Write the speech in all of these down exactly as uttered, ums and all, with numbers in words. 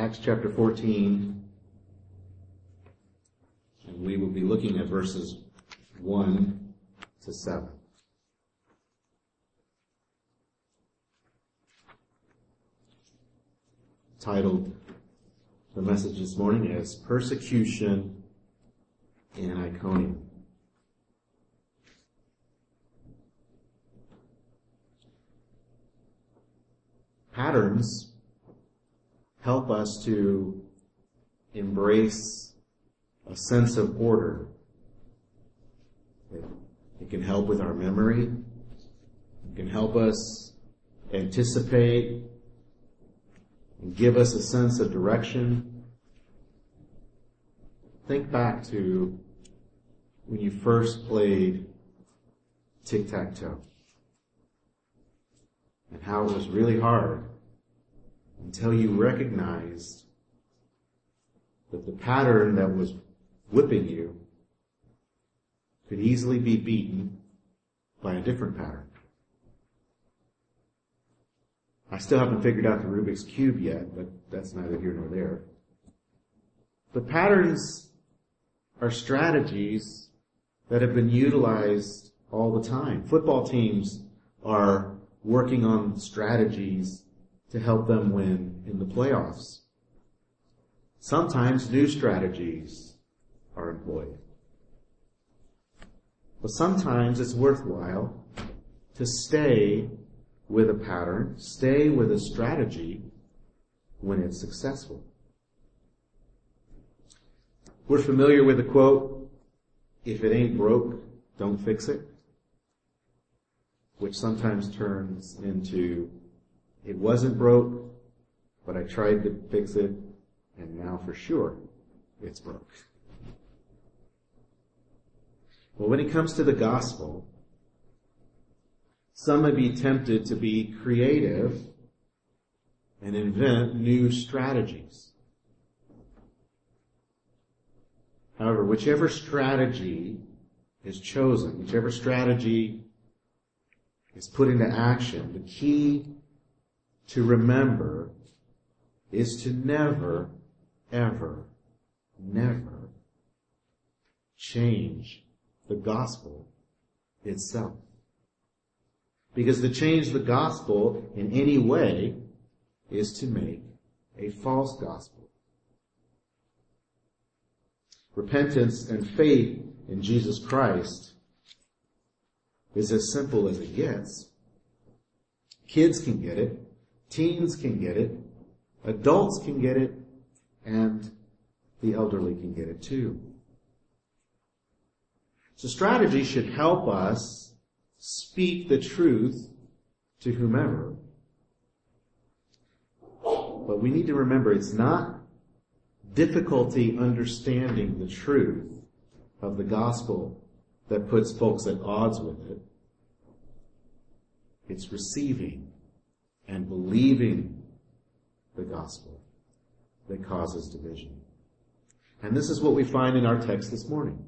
Acts chapter fourteen, and we will be looking at verses one to seven. Titled, the message this morning is Persecution in Iconium. Patterns help us to embrace a sense of order. It, it can help with our memory. It can help us anticipate and give us a sense of direction. Think back to when you first played tic-tac-toe and how it was really hard until you recognized that the pattern that was whipping you could easily be beaten by a different pattern. I still haven't figured out the Rubik's Cube yet, but that's neither here nor there. But patterns are strategies that have been utilized all the time. Football teams are working on strategies to help them win in the playoffs. Sometimes new strategies are employed. But sometimes it's worthwhile to stay with a pattern, stay with a strategy when it's successful. We're familiar with the quote, "If it ain't broke, don't fix it," which sometimes turns into, "It wasn't broke, but I tried to fix it, and now for sure it's broke." Well, when it comes to the gospel, some may be tempted to be creative and invent new strategies. However, whichever strategy is chosen, whichever strategy is put into action, the key to remember is to never, ever, never change the gospel itself. Because to change the gospel in any way is to make a false gospel. Repentance and faith in Jesus Christ is as simple as it gets. Kids can get it, teens can get it, adults can get it, and the elderly can get it too. So strategy should help us speak the truth to whomever. But we need to remember it's not difficulty understanding the truth of the gospel that puts folks at odds with it. It's receiving and believing the gospel that causes division. And this is what we find in our text this morning.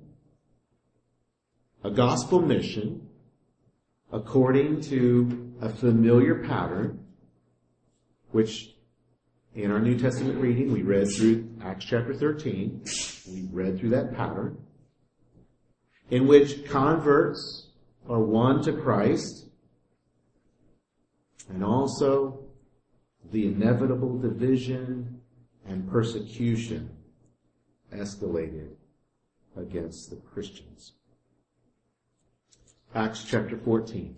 A gospel mission according to a familiar pattern, which in our New Testament reading we read through Acts chapter thirteen. We read through that pattern in which converts are won to Christ, and also the inevitable division and persecution escalated against the Christians. Acts chapter fourteen.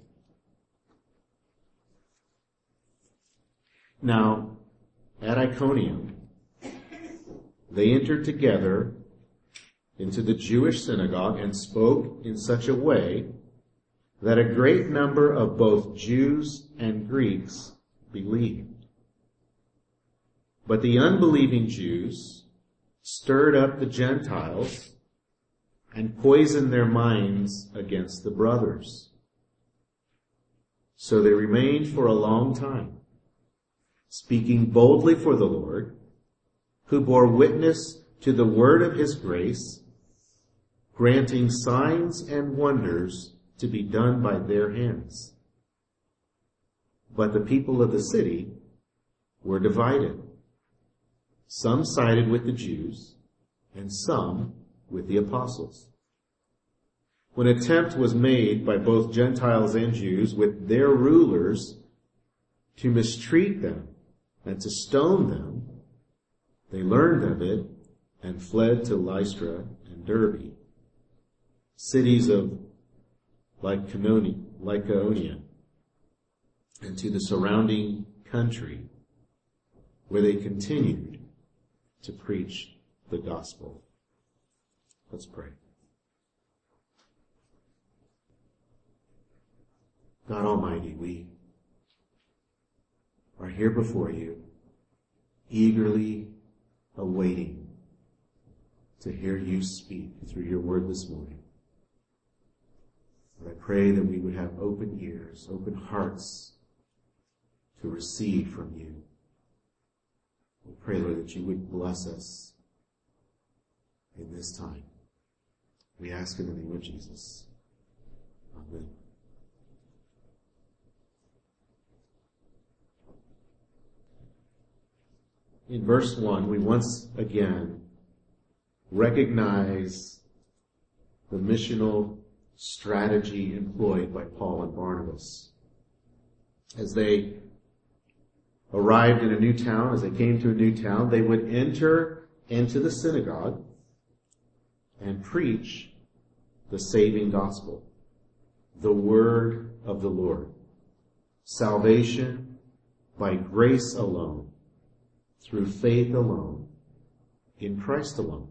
Now, at Iconium, they entered together into the Jewish synagogue and spoke in such a way that a great number of both Jews and Greeks believed. But the unbelieving Jews stirred up the Gentiles and poisoned their minds against the brothers. So they remained for a long time, speaking boldly for the Lord, who bore witness to the word of his grace, granting signs and wonders to be done by their hands. But the people of the city were divided. Some sided with the Jews, and some with the apostles. When attempt was made by both Gentiles and Jews with their rulers to mistreat them and to stone them, they learned of it and fled to Lystra and Derbe, cities of Lycaonia, and to the surrounding country, where they continued to preach the gospel. Let's pray. God Almighty, we are here before you, eagerly awaiting to hear you speak through your word this morning. Lord, I pray that we would have open ears, open hearts to receive from you. We pray, Lord, that you would bless us in this time. We ask in the name of Jesus. Amen. In verse one, we once again recognize the missional strategy employed by Paul and Barnabas. As they arrived in a new town, as they came to a new town, they would enter into the synagogue and preach the saving gospel, the word of the Lord. Salvation by grace alone, through faith alone, in Christ alone.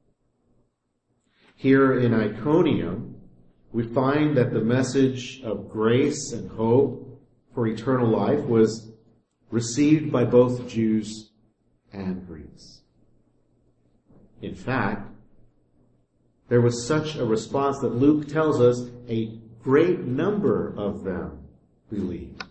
Here in Iconium, we find that the message of grace and hope for eternal life was received by both Jews and Greeks. In fact, there was such a response that Luke tells us a great number of them believed.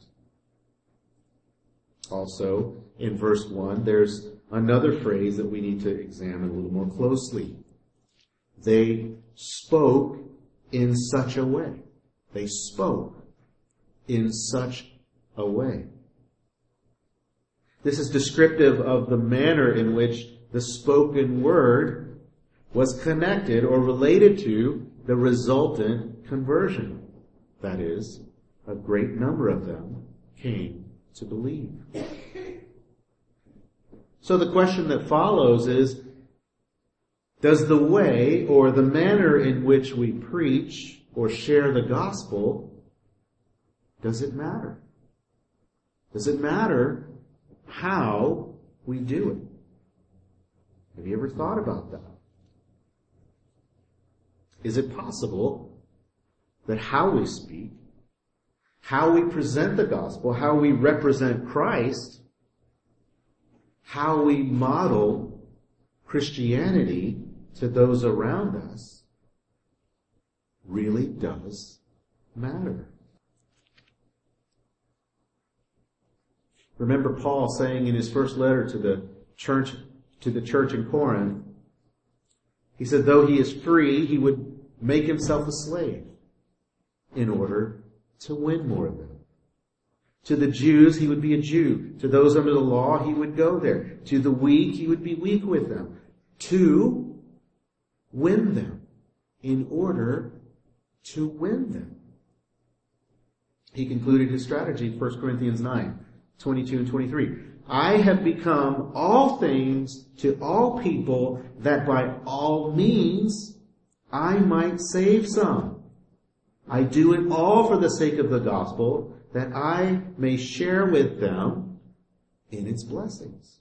Also, in verse one, there's another phrase that we need to examine a little more closely. They spoke in such a way. They spoke in such a way. This is descriptive of the manner in which the spoken word was connected or related to the resultant conversion. That is, a great number of them came to believe. So the question that follows is, does the way or the manner in which we preach or share the gospel, does it matter? Does it matter how we do it? Have you ever thought about that? Is it possible that how we speak, how we present the gospel, how we represent Christ, how we model Christianity to those around us really does matter? Remember Paul saying in his first letter to the church, to the church in Corinth, he said, though he is free, he would make himself a slave in order to win more of them. To the Jews, he would be a Jew. To those under the law, he would go there. To the weak, he would be weak with them. To win them, in order to win them. He concluded his strategy in First Corinthians nine, twenty-two and twenty-three. I have become all things to all people, that by all means I might save some. I do it all for the sake of the gospel, that I may share with them in its blessings.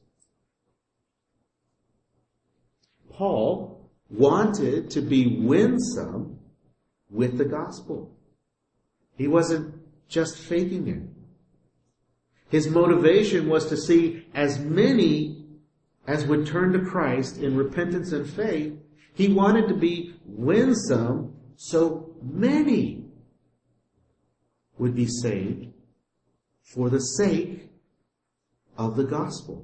Paul wanted to be winsome with the gospel. He wasn't just faking it. His motivation was to see as many as would turn to Christ in repentance and faith. He wanted to be winsome so many would be saved for the sake of the gospel.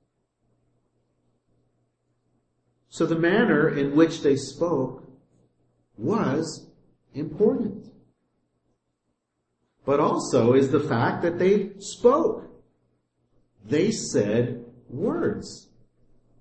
So the manner in which they spoke was important. But also is the fact that they spoke. They said words.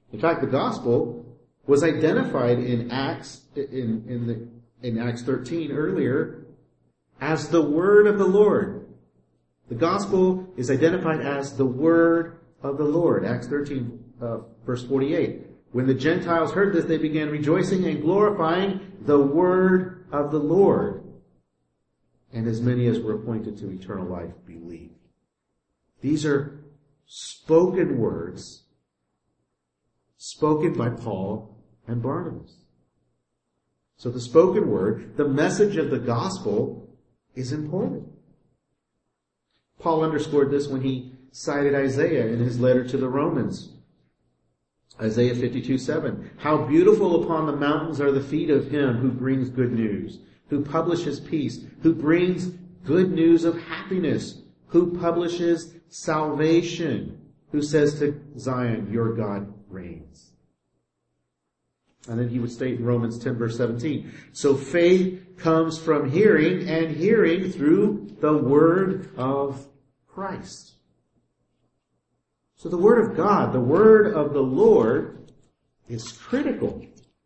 In fact, the gospel was identified in Acts, in, in, the, in Acts thirteen earlier, as the word of the Lord. The gospel is identified as the word of the Lord. Acts thirteen, uh, verse forty-eight. When the Gentiles heard this, they began rejoicing and glorifying the word of the Lord. And as many as were appointed to eternal life believed. These are spoken words spoken by Paul and Barnabas. So the spoken word, the message of the gospel, is important. Paul underscored this when he cited Isaiah in his letter to the Romans. Isaiah fifty-two seven. How beautiful upon the mountains are the feet of him who brings good news, who publishes peace, who brings good news of happiness, who publishes salvation, who says to Zion, your God reigns. And then he would state in Romans ten verse seventeen, so faith comes from hearing, and hearing through the word of Christ. So the word of God, the word of the Lord, is critical.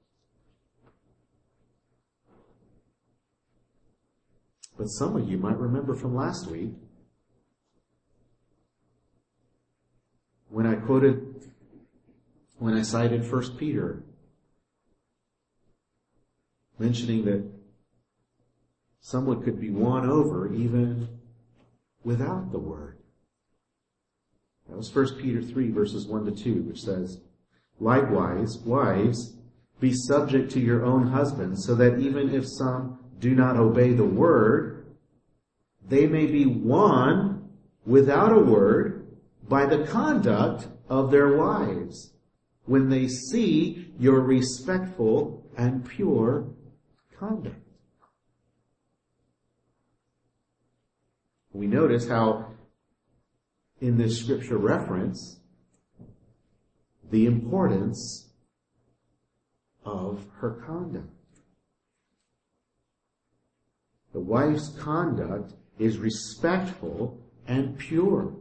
But some of you might remember from last week when I quoted, when I cited First Peter, mentioning that someone could be won over even without the word. That was First Peter three, verses one to two, which says, likewise, wives, be subject to your own husbands, so that even if some do not obey the word, they may be won without a word by the conduct of their wives, when they see your respectful and pure conduct. We notice how in this scripture reference, the importance of her conduct. The wife's conduct is respectful and pure.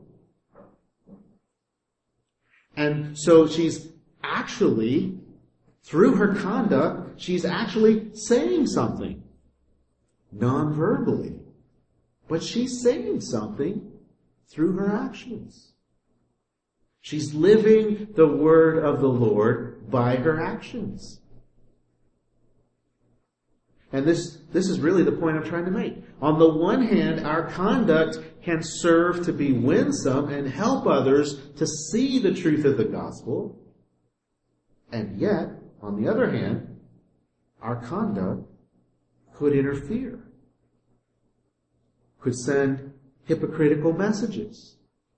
And so she's actually, through her conduct, she's actually saying something. Non-verbally. But she's saying something through her actions. She's living the word of the Lord by her actions. And this, this is really the point I'm trying to make. On the one hand, our conduct can serve to be winsome and help others to see the truth of the gospel. And yet, on the other hand, our conduct could interfere, could send hypocritical messages,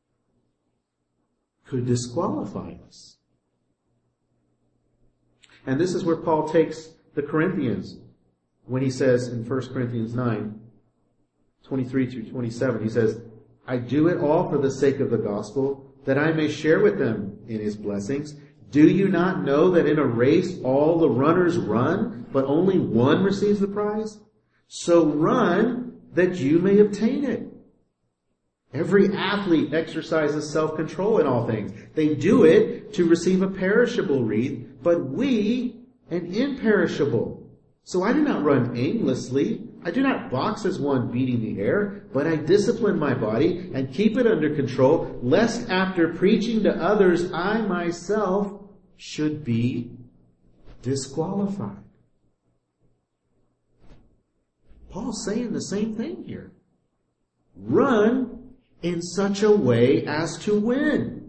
could disqualify us. And this is where Paul takes the Corinthians when he says in First Corinthians nine, twenty-three through twenty-seven, he says, I do it all for the sake of the gospel, that I may share with them in his blessings. Do you not know that in a race all the runners run, but only one receives the prize? So run that you may obtain it. Every athlete exercises self-control in all things. They do it to receive a perishable wreath, but we an imperishable. So I do not run aimlessly. I do not box as one beating the air, but I discipline my body and keep it under control, lest after preaching to others, I myself should be disqualified. Paul's saying the same thing here. Run in such a way as to win.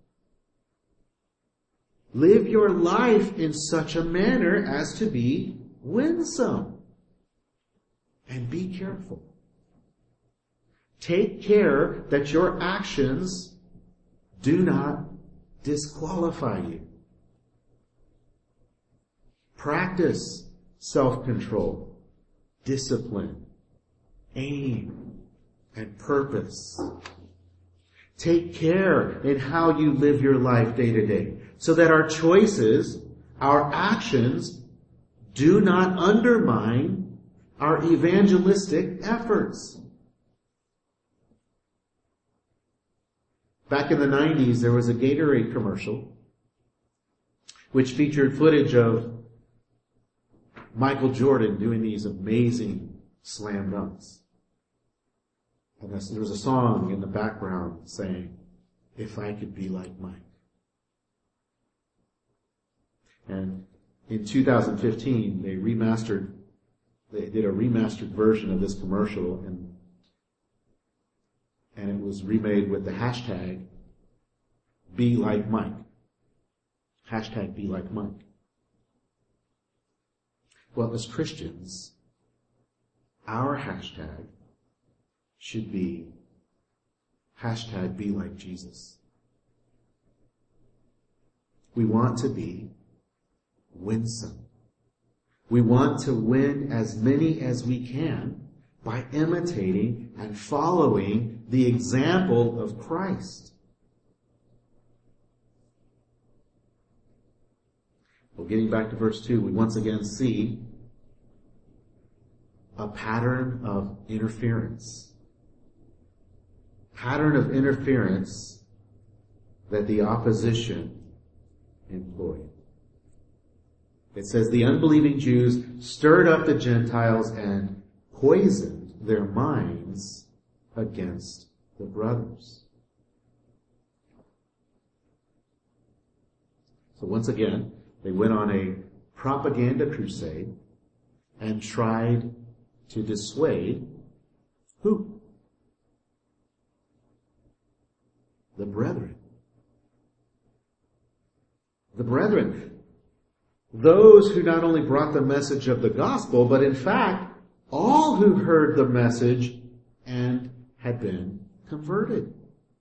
Live your life in such a manner as to be winsome. And be careful. Take care that your actions do not disqualify you. Practice self-control, discipline, aim, and purpose. Take care in how you live your life day to day, so that our choices, our actions, do not undermine our evangelistic efforts. Back in the nineties, there was a Gatorade commercial, which featured footage of Michael Jordan doing these amazing slam dunks. And there was a song in the background saying, "If I could be like Mike." And in two thousand fifteen, they remastered, they did a remastered version of this commercial, and and it was remade with the hashtag Be Like Mike. Hashtag Be Like Mike. Well, as Christians, our hashtag should be hashtag Be Like Jesus. We want to be winsome. We want to win as many as we can by imitating and following the example of Christ. Well, getting back to verse two, we once again see a pattern of interference. Pattern of interference that the opposition employed. It says, the unbelieving Jews stirred up the Gentiles and poisoned their minds against the brothers. So once again, they went on a propaganda crusade and tried to dissuade who? The brethren. The brethren. Those who not only brought the message of the gospel, but in fact, all who heard the message and had been converted.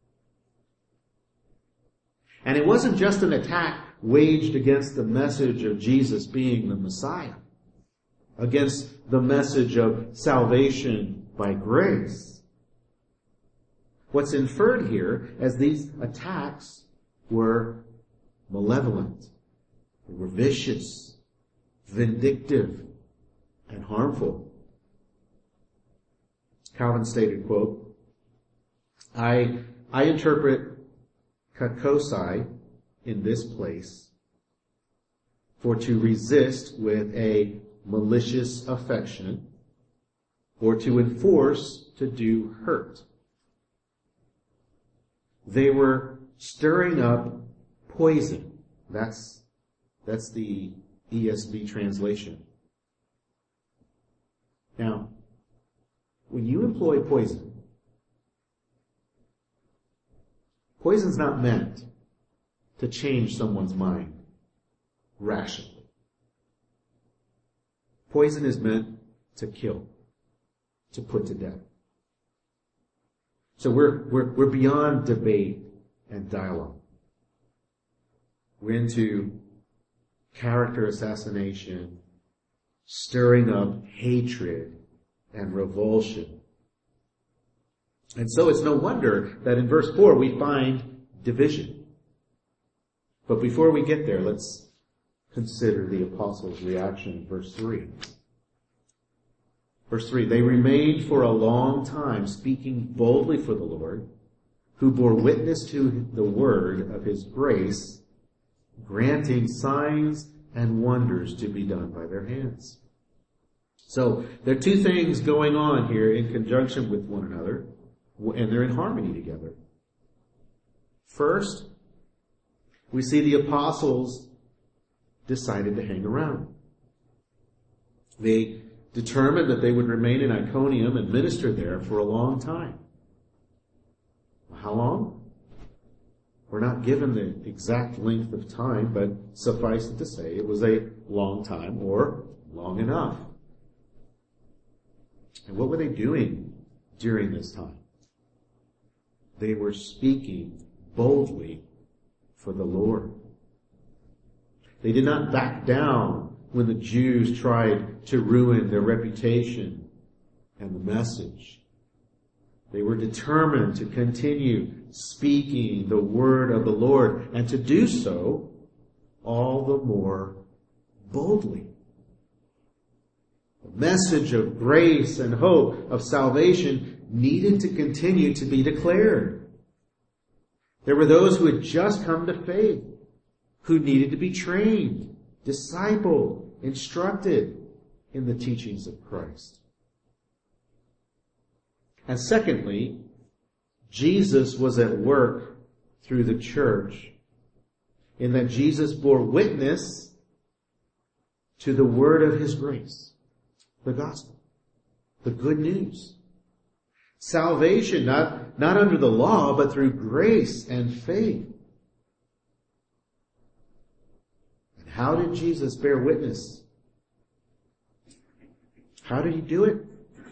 And it wasn't just an attack waged against the message of Jesus being the Messiah, against the message of salvation by grace. What's inferred here as these attacks were malevolent, they were vicious, vindictive, and harmful. Calvin stated, quote, I, I interpret kakosai in this place for to resist with a malicious affection or to enforce to do hurt. They were stirring up poison. That's, that's the E S V translation. Now, when you employ poison, poison's not meant to change someone's mind rationally. Poison is meant to kill, to put to death. So we're, we're, we're beyond debate and dialogue. We're into character assassination, stirring up hatred and revulsion. And so it's no wonder that in verse four we find division. But before we get there, let's consider the apostles' reaction in verse three. Verse three, they remained for a long time speaking boldly for the Lord, who bore witness to the word of his grace, granting signs and wonders to be done by their hands. So there are two things going on here in conjunction with one another, and they're in harmony together. First, we see the apostles decided to hang around. They determined that they would remain in Iconium and minister there for a long time. How long? We're not given the exact length of time, but suffice it to say it was a long time or long enough. And what were they doing during this time? They were speaking boldly for the Lord. They did not back down when the Jews tried to ruin their reputation and the message. They were determined to continue speaking the word of the Lord and to do so all the more boldly. The message of grace and hope of salvation needed to continue to be declared. There were those who had just come to faith, who needed to be trained, discipled, instructed in the teachings of Christ. And secondly, Jesus was at work through the church in that Jesus bore witness to the word of his grace, the gospel, the good news. Salvation, not, not under the law, but through grace and faith. And how did Jesus bear witness? How did he do it?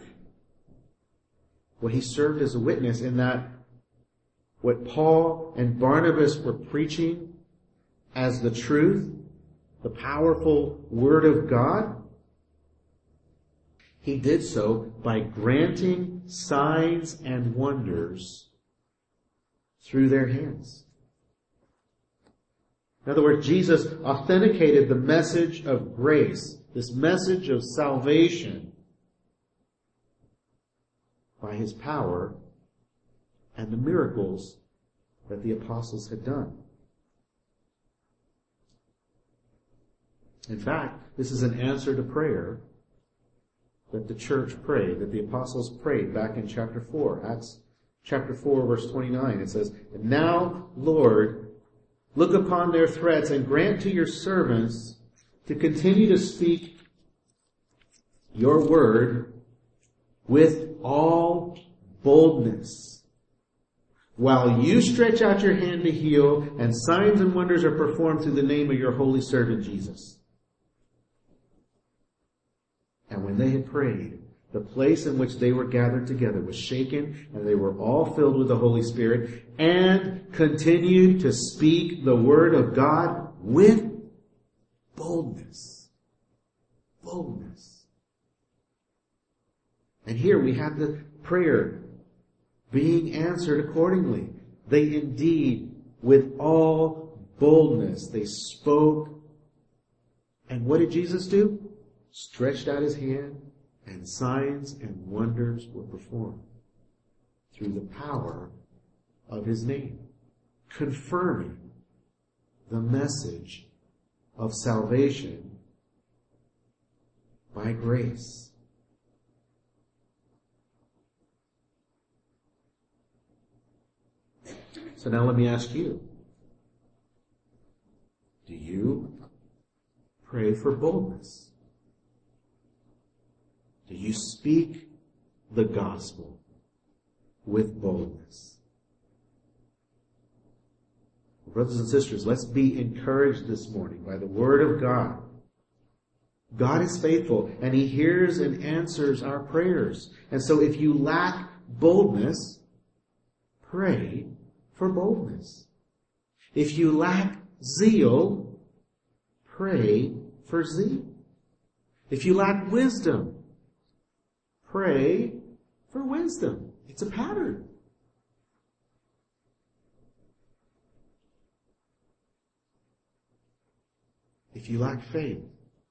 Well, he served as a witness in that what Paul and Barnabas were preaching as the truth, the powerful Word of God, he did so by granting signs and wonders through their hands. In other words, Jesus authenticated the message of grace, this message of salvation, by his power and the miracles that the apostles had done. In fact, this is an answer to prayer that the church prayed, that the apostles prayed back in chapter four. Acts chapter four, verse twenty-nine. It says, "And now, Lord, look upon their threats and grant to your servants to continue to speak your word with all boldness, while you stretch out your hand to heal, and signs and wonders are performed through the name of your holy servant Jesus." And when they had prayed, the place in which they were gathered together was shaken, and they were all filled with the Holy Spirit, and continued to speak the word of God with boldness. Boldness. And here we have the prayer being answered accordingly. They indeed, with all boldness, they spoke. And what did Jesus do? Stretched out his hand, and signs and wonders were performed through the power of his name, confirming the message of salvation by grace. So now let me ask you, do you pray for boldness? Do you speak the gospel with boldness? Brothers and sisters, let's be encouraged this morning by the word of God. God is faithful, and he hears and answers our prayers. And so if you lack boldness, pray for boldness. If you lack zeal, pray for zeal. If you lack wisdom, pray for wisdom. It's a pattern. If you lack faith,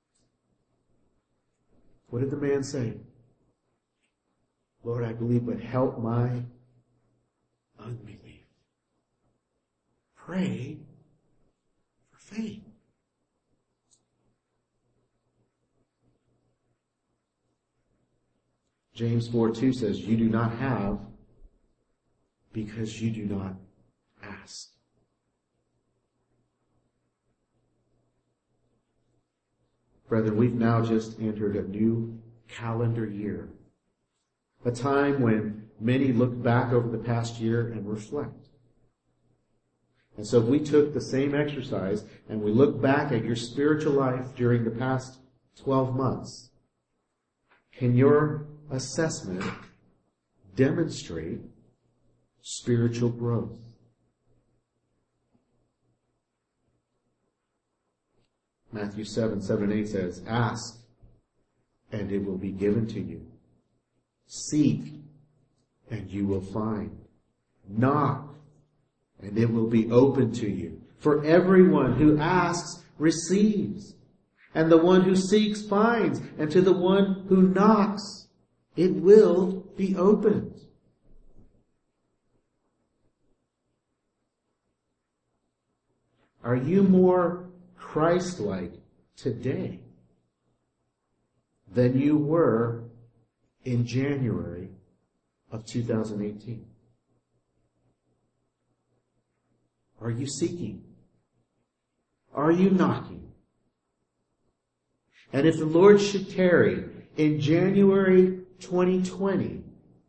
what did the man say? Lord, I believe, but help my unbelief. Pray for faith. James four two says, you do not have because you do not ask. Brethren, we've now just entered a new calendar year. A time when many look back over the past year and reflect. And so if we took the same exercise and we look back at your spiritual life during the past twelve months, can your assessment demonstrate spiritual growth? Matthew seven, seven and eight says, ask, and it will be given to you. Seek, and you will find. Knock, and it will be open to you. For everyone who asks receives, and the one who seeks finds, and to the one who knocks it will be opened. Are you more Christ-like today than you were in January of two thousand eighteen? Are you seeking? Are you knocking? And if the Lord should tarry in January twenty twenty,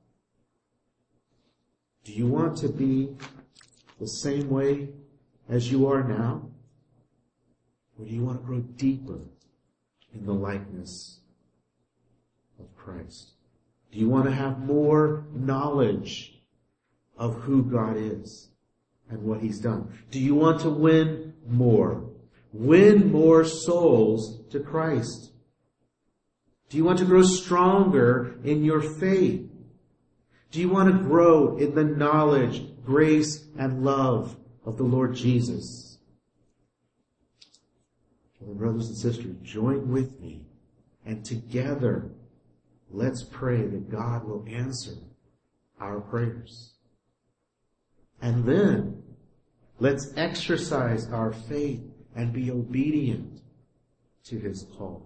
do you want to be the same way as you are now? Or do you want to grow deeper in the likeness of Christ? Do you want to have more knowledge of who God is and what He's done? Do you want to win more? Win more souls to Christ? Do you want to grow stronger in your faith? Do you want to grow in the knowledge, grace, and love of the Lord Jesus? Well, brothers and sisters, join with me, and together let's pray that God will answer our prayers. And then let's exercise our faith and be obedient to His call.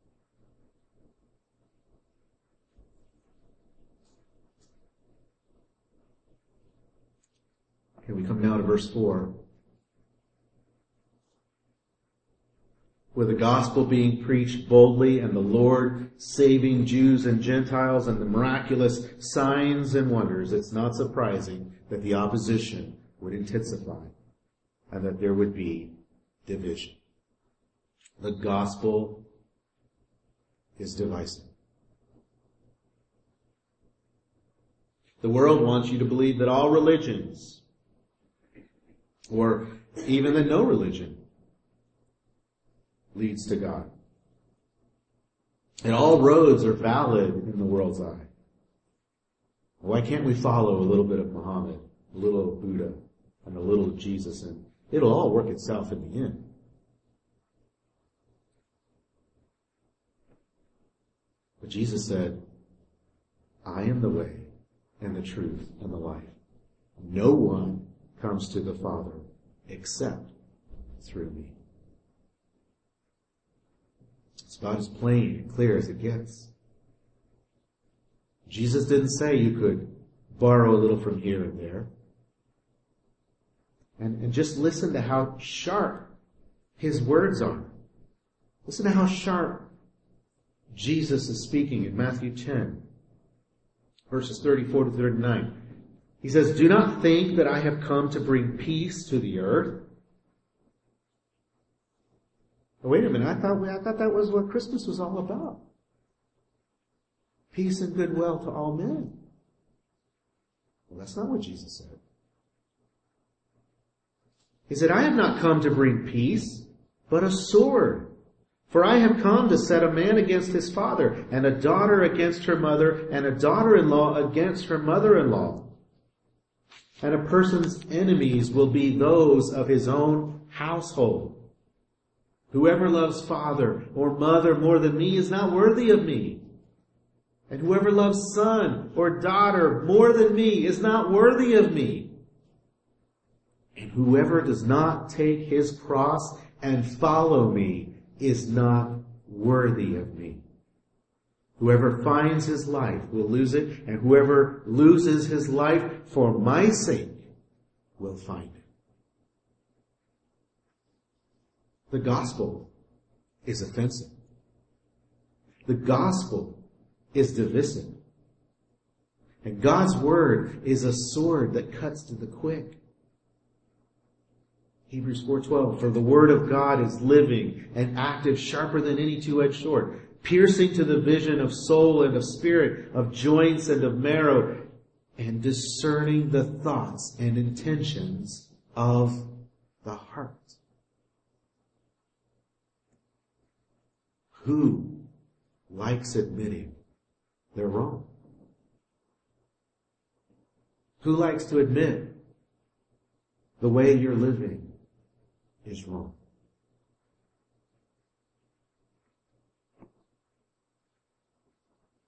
Okay, we come now to verse four. With the gospel being preached boldly and the Lord saving Jews and Gentiles and the miraculous signs and wonders, it's not surprising that the opposition would intensify and that there would be division. The gospel is divisive. The world wants you to believe that all religions, or even that no religion, leads to God. And all roads are valid in the world's eye. Why can't we follow a little bit of Muhammad, a little of Buddha, and a little of Jesus, and it'll all work itself in the end? But Jesus said, I am the way and the truth and the life. No one comes to the Father except through me. It's about as plain and clear as it gets. Jesus didn't say you could borrow a little from here and there. And, and just listen to how sharp His words are. Listen to how sharp Jesus is speaking in Matthew ten, verses thirty-four to thirty-nine. He says, do not think that I have come to bring peace to the earth. Oh, wait a minute, I thought, I thought that was what Christmas was all about. Peace and goodwill to all men. Well, that's not what Jesus said. He said, I have not come to bring peace, but a sword. For I have come to set a man against his father, and a daughter against her mother, and a daughter-in-law against her mother-in-law. And a person's enemies will be those of his own household. Whoever loves father or mother more than me is not worthy of me. And whoever loves son or daughter more than me is not worthy of me. And whoever does not take his cross and follow me is not worthy of me. Whoever finds his life will lose it, and whoever loses his life for my sake will find it. The gospel is offensive. The gospel is divisive. And God's word is a sword that cuts to the quick. Hebrews four twelve, for the word of God is living and active, sharper than any two-edged sword, piercing to the vision of soul and of spirit, of joints and of marrow, and discerning the thoughts and intentions of the heart. Who likes admitting they're wrong? Who likes to admit the way you're living is wrong?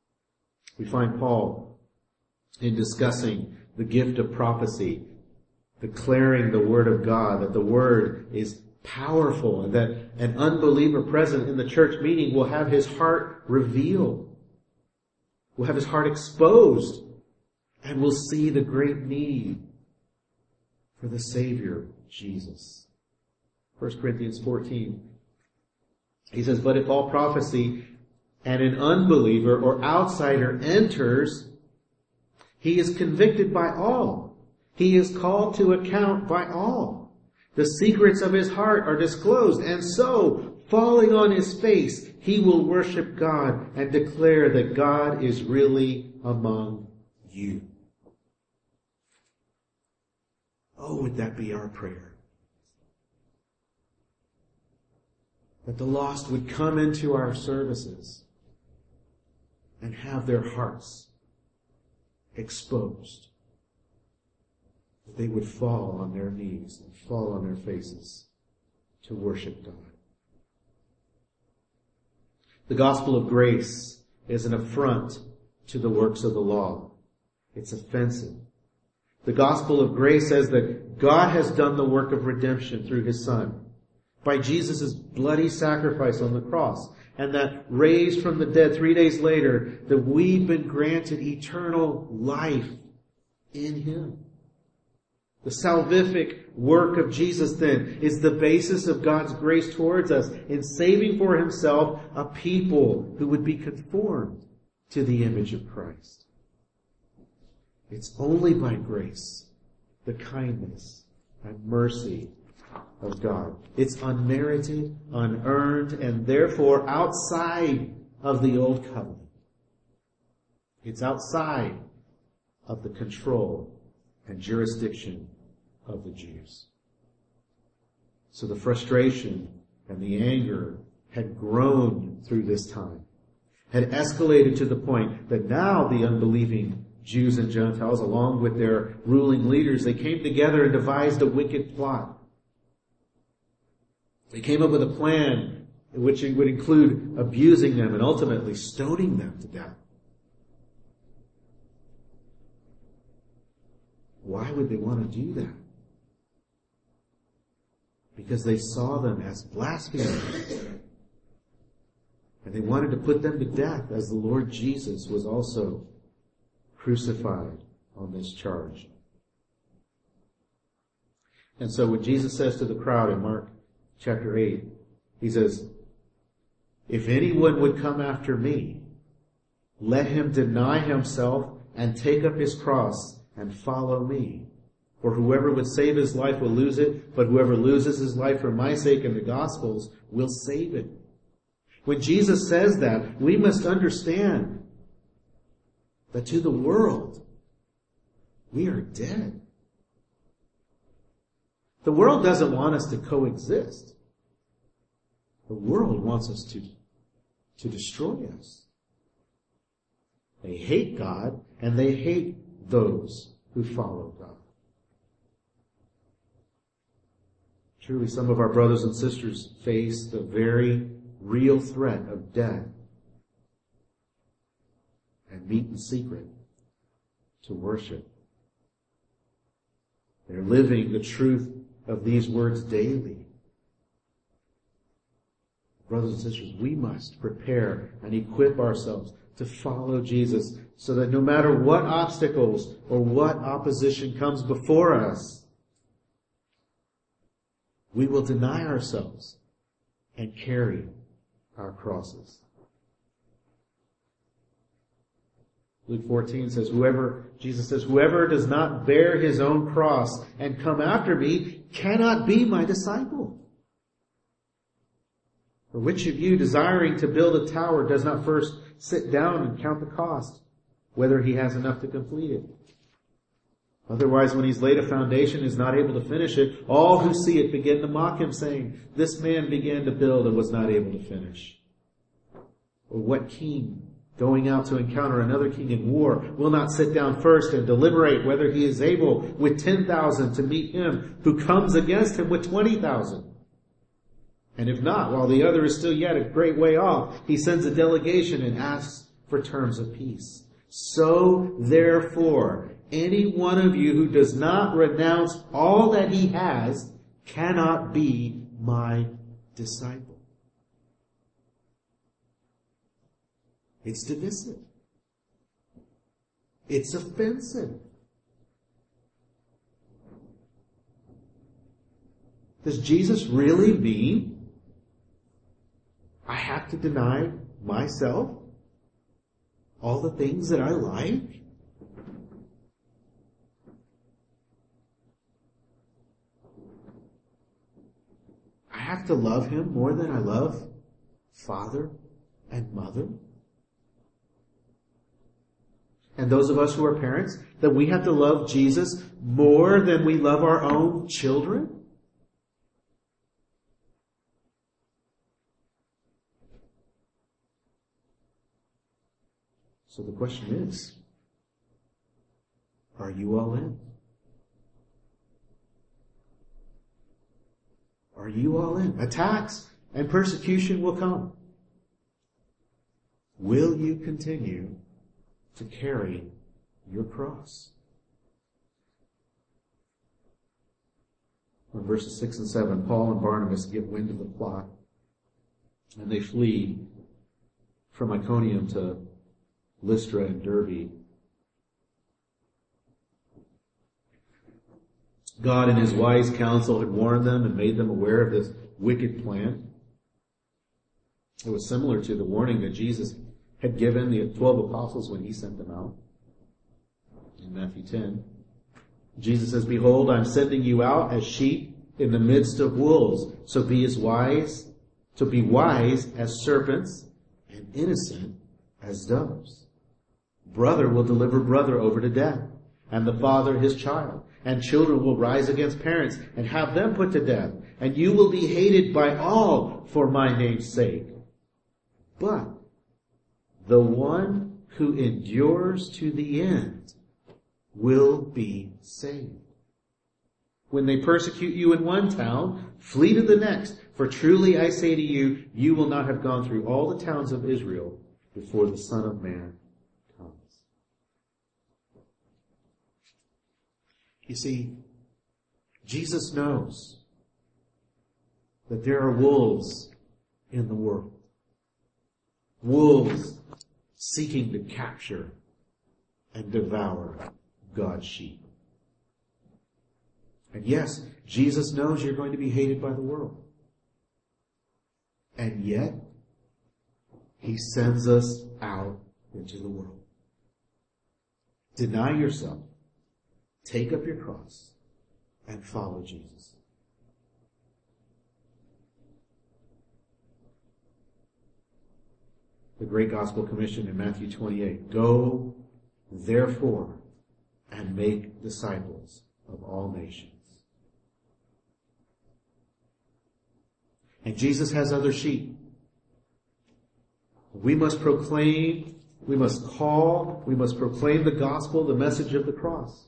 We find Paul, in discussing the gift of prophecy, declaring the Word of God, that the Word is powerful, and that an unbeliever present in the church meeting will have his heart revealed, will have his heart exposed, and will see the great need for the Savior, Jesus. First Corinthians fourteen. He says, but if all prophecy and an unbeliever or outsider enters, he is convicted by all. He is called to account by all. The secrets of his heart are disclosed, and so, falling on his face, he will worship God and declare that God is really among you. Oh, would that be our prayer? That the lost would come into our services and have their hearts exposed. That they would fall on their knees and fall on their faces to worship God. The gospel of grace is an affront to the works of the law. It's offensive. The gospel of grace says that God has done the work of redemption through His Son by Jesus' bloody sacrifice on the cross, and that raised from the dead three days later, that we've been granted eternal life in Him. The salvific work of Jesus then is the basis of God's grace towards us in saving for Himself a people who would be conformed to the image of Christ. It's only by grace, the kindness and mercy of God. It's unmerited, unearned, and therefore outside of the old covenant. It's outside of the control and jurisdiction of the Jews. So the frustration and the anger had grown through this time, had escalated to the point that now the unbelieving Jews and Gentiles, along with their ruling leaders, they came together and devised a wicked plot. They came up with a plan which would include abusing them and ultimately stoning them to death. Why would they want to do that? Because they saw them as blasphemers. And they wanted to put them to death, as the Lord Jesus was also crucified on this charge. And so when Jesus says to the crowd in Mark chapter eight, He says, if anyone would come after me, let him deny himself and take up his cross and follow me. For whoever would save his life will lose it, but whoever loses his life for my sake and the gospel's will save it. When Jesus says that, we must understand that to the world, we are dead. The world doesn't want us to coexist. The world wants us to, to destroy us. They hate God, and they hate those who follow God. Truly, some of our brothers and sisters face the very real threat of death and meet in secret to worship. They're living the truth of these words daily. Brothers and sisters, we must prepare and equip ourselves to follow Jesus so that no matter what obstacles or what opposition comes before us, we will deny ourselves and carry our crosses. Luke fourteen says, whoever, Jesus says, whoever does not bear his own cross and come after me cannot be my disciple. For which of you, desiring to build a tower, does not first sit down and count the cost, whether he has enough to complete it? Otherwise, when he's laid a foundation, is not able to finish it, all who see it begin to mock him, saying, this man began to build and was not able to finish. Or what king, going out to encounter another king in war, will not sit down first and deliberate whether he is able with ten thousand to meet him who comes against him with twenty thousand? And if not, while the other is still yet a great way off, he sends a delegation and asks for terms of peace. So, therefore, any one of you who does not renounce all that he has cannot be my disciple. It's divisive. It's offensive. Does Jesus really mean I have to deny myself? All the things that I like? I have to love him more than I love father and mother? And those of us who are parents, that we have to love Jesus more than we love our own children? So the question is, are you all in? Are you all in? Attacks and persecution will come. Will you continue to carry your cross? In verses six and seven, Paul and Barnabas get wind of the plot, and they flee from Iconium to Lystra and Derbe. God in his wise counsel had warned them and made them aware of this wicked plan. It was similar to the warning that Jesus had given the twelve apostles when he sent them out. In Matthew ten, Jesus says, "Behold, I'm sending you out as sheep in the midst of wolves. So be as wise, so be wise as serpents and innocent as doves. Brother will deliver brother over to death, and the father his child. And children will rise against parents and have them put to death. And you will be hated by all for my name's sake. But the one who endures to the end will be saved. When they persecute you in one town, flee to the next. For truly I say to you, you will not have gone through all the towns of Israel before the Son of Man comes." You see, Jesus knows that there are wolves in the world. Wolves seeking to capture and devour God's sheep. And yes, Jesus knows you're going to be hated by the world. And yet, he sends us out into the world. Deny yourself. Take up your cross and follow Jesus. The Great Gospel Commission in Matthew twenty-eight. Go, therefore, and make disciples of all nations. And Jesus has other sheep. We must proclaim, we must call, we must proclaim the gospel, the message of the cross.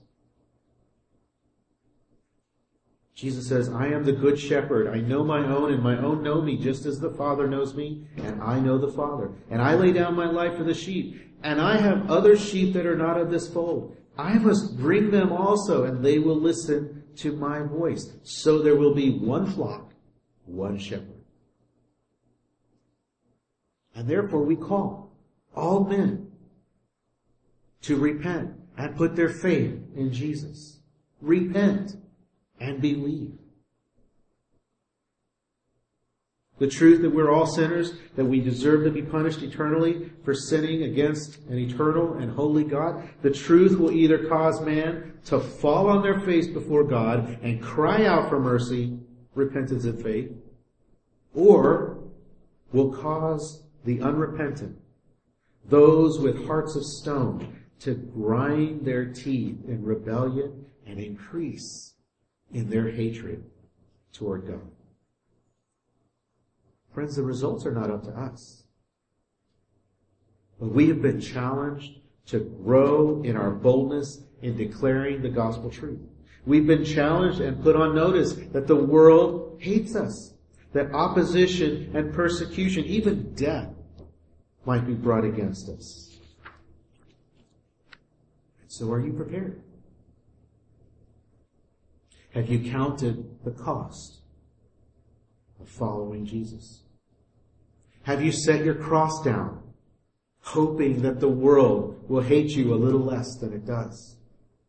Jesus says, "I am the good shepherd. I know my own, and my own know me, just as the Father knows me, and I know the Father. And I lay down my life for the sheep. And I have other sheep that are not of this fold. I must bring them also, and they will listen to my voice. So there will be one flock, one shepherd." And therefore we call all men to repent and put their faith in Jesus. Repent and believe. The truth that we're all sinners, that we deserve to be punished eternally for sinning against an eternal and holy God. The truth will either cause man to fall on their face before God and cry out for mercy, repentance and faith, or will cause the unrepentant, those with hearts of stone, to grind their teeth in rebellion and increase in their hatred toward God. Friends, the results are not up to us. But we have been challenged to grow in our boldness in declaring the gospel truth. We've been challenged and put on notice that the world hates us, that opposition and persecution, even death, might be brought against us. So are you prepared? Have you counted the cost of following Jesus? Have you set your cross down, hoping that the world will hate you a little less than it does?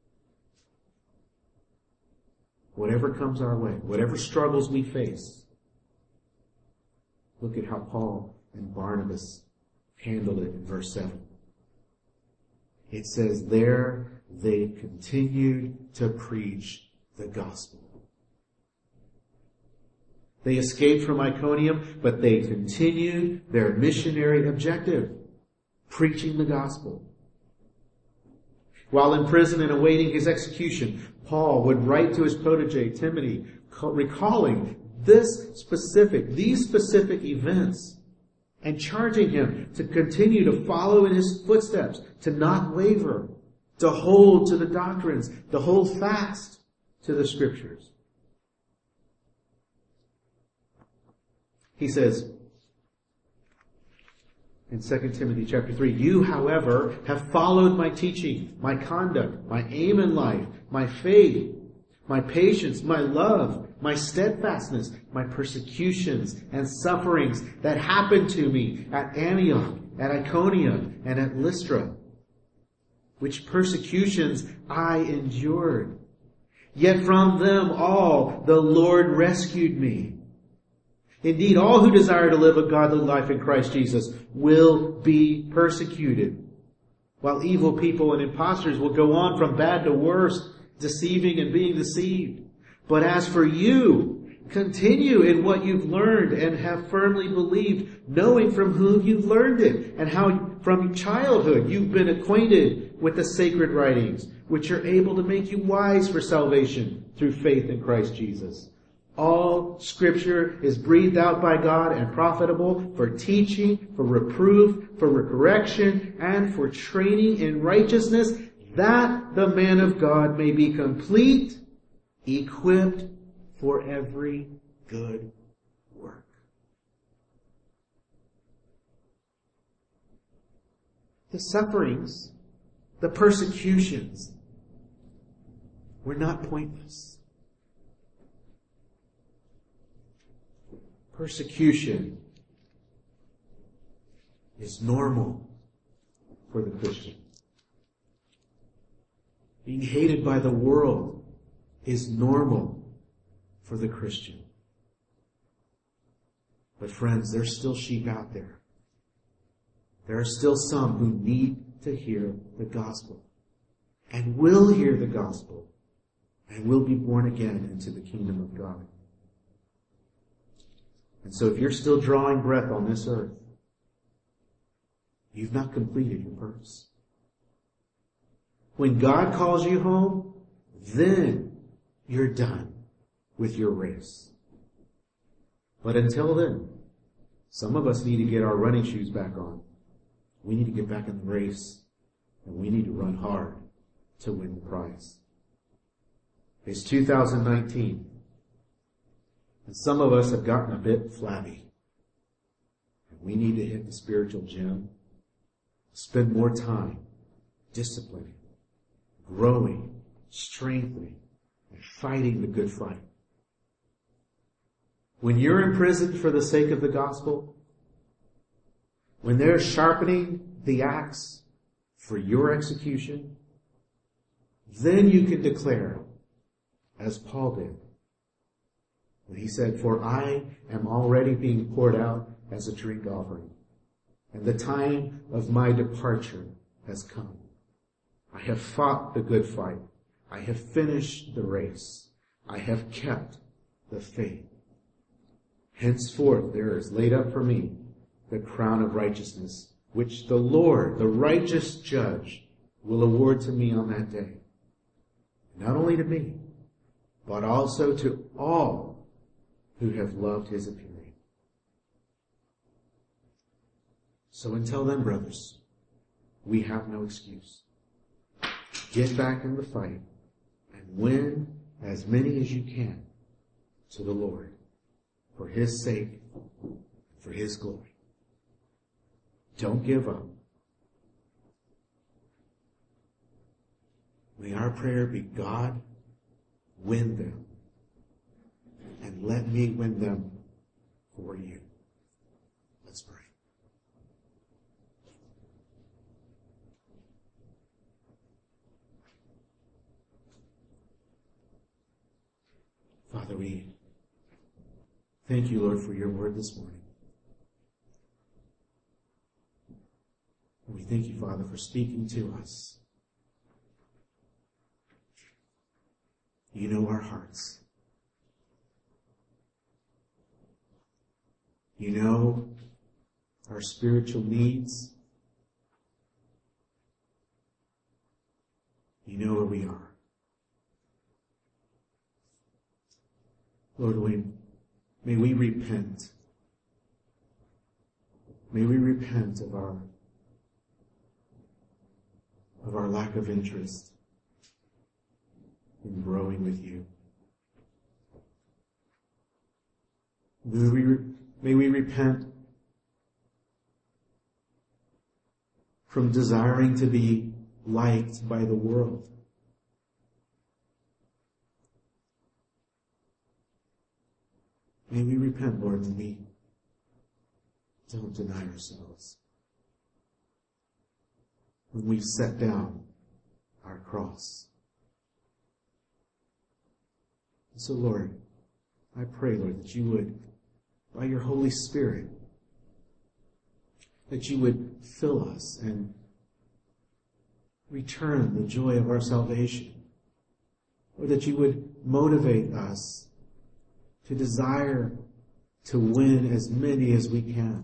Whatever comes our way, whatever struggles we face, look at how Paul and Barnabas handled it in verse seven. It says, there they continued to preach the gospel. They escaped from Iconium, but they continued their missionary objective, preaching the gospel. While in prison and awaiting his execution, Paul would write to his protege, Timothy, recalling this specific, these specific events, and charging him to continue to follow in his footsteps, to not waver, to hold to the doctrines, to hold fast to the scriptures. He says in Second Timothy chapter three, you, however, have followed my teaching, my conduct, my aim in life, my faith, my patience, my love, my steadfastness, my persecutions and sufferings that happened to me at Antioch, at Iconium, and at Lystra, which persecutions I endured. Yet from them all the Lord rescued me. Indeed, all who desire to live a godly life in Christ Jesus will be persecuted, while evil people and impostors will go on from bad to worse, deceiving and being deceived. But as for you, continue in what you've learned and have firmly believed, knowing from whom you've learned it, and how from childhood you've been acquainted with the sacred writings, which are able to make you wise for salvation through faith in Christ Jesus. All Scripture is breathed out by God and profitable for teaching, for reproof, for correction, and for training in righteousness, that the man of God may be complete, equipped for every good work. The sufferings, the persecutions, were not pointless. Persecution is normal for the Christian. Being hated by the world is normal for the Christian. But friends, there's still sheep out there. There are still some who need to hear the gospel and will hear the gospel and will be born again into the kingdom of God. And so if you're still drawing breath on this earth, you've not completed your purpose. When God calls you home, then you're done with your race. But until then, some of us need to get our running shoes back on. We need to get back in the race, and we need to run hard to win the prize. It's two thousand nineteen. And some of us have gotten a bit flabby. And we need to hit the spiritual gym. Spend more time disciplining, growing, strengthening, and fighting the good fight. When you're imprisoned for the sake of the gospel, when they're sharpening the axe for your execution, then you can declare, as Paul did, when he said, for I am already being poured out as a drink offering, and the time of my departure has come. I have fought the good fight. I have finished the race. I have kept the faith. Henceforth there is laid up for me the crown of righteousness, which the Lord, the righteous judge, will award to me on that day. Not only to me, but also to all who have loved his appearing. So until then, brothers, we have no excuse. Get back in the fight and win as many as you can to the Lord for his sake, for his glory. Don't give up. May our prayer be, God, win them and let me win them for you. Let's pray. Father, we thank you, Lord, for your word this morning. We thank you, Father, for speaking to us. You know our hearts. You know our spiritual needs. You know where we are. Lord, we, may we repent. May we repent of our of our lack of interest in growing with you. May we, re- may we repent from desiring to be liked by the world. May we repent, Lord, and we don't deny ourselves. When we've set down our cross. So, Lord, I pray, Lord, that you would, by your Holy Spirit, that you would fill us and return the joy of our salvation. Or that you would motivate us to desire to win as many as we can.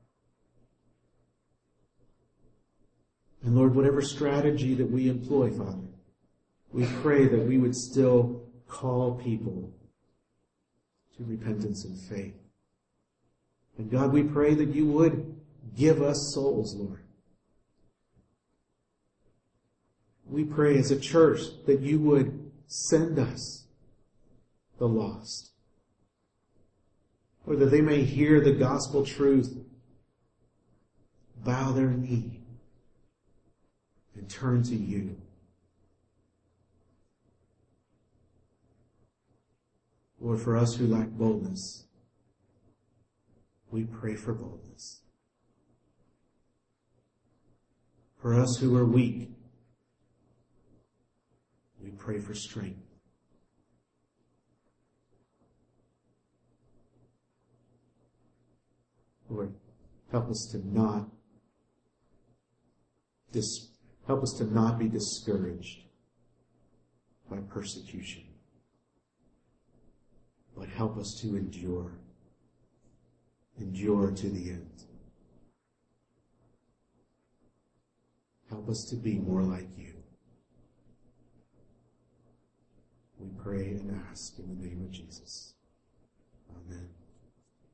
And Lord, whatever strategy that we employ, Father, we pray that we would still call people to repentance and faith. And God, we pray that you would give us souls, Lord. We pray as a church that you would send us the lost. Or that they may hear the gospel truth, bow their knee, and turn to you. Lord, for us who lack boldness, we pray for boldness. For us who are weak, we pray for strength. Lord, help us to not dis- help us to not be discouraged by persecution, but help us to endure, endure to the end. Help us to be more like you. We pray and ask in the name of Jesus. Amen.